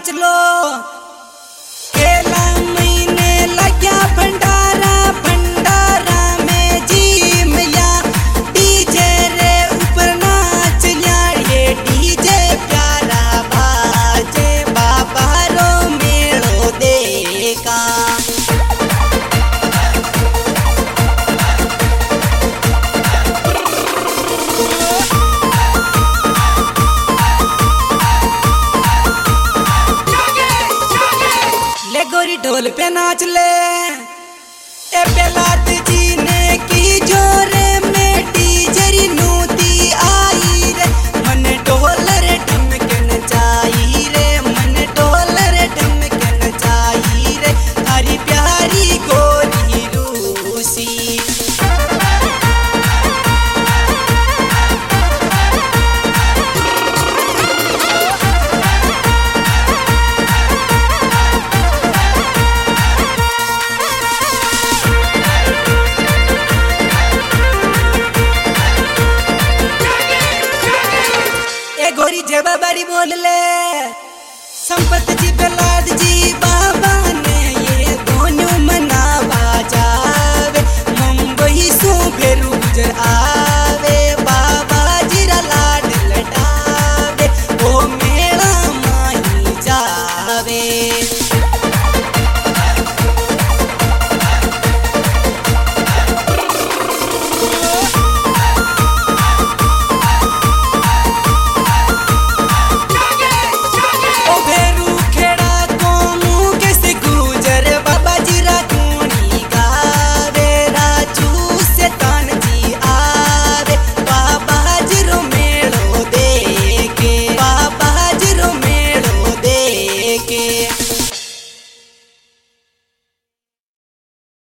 नाच लो। केला महीने लग्या भंडारा, भंडारा में जी मिया डीजे रे ऊपर नाच लिया। ये डीजे प्यारा बाजे बाबा रो मेड़ो देखा। ले गोरी ढोल पे नाच ले। ए बेलात जी ने की जोरे में डीजरी नूती आई रे। मन ढोल रे ढमके नचाई रे, मन ढोल रे ढमके नचाई रे। थारी प्यारी गोरी रूसी। गोरी जब बड़ी बोल ले। संपत जी प्रहलाद जी बाबा ने ये दोनों मनावा जावे। मुंबई सो फेरू गुजर आ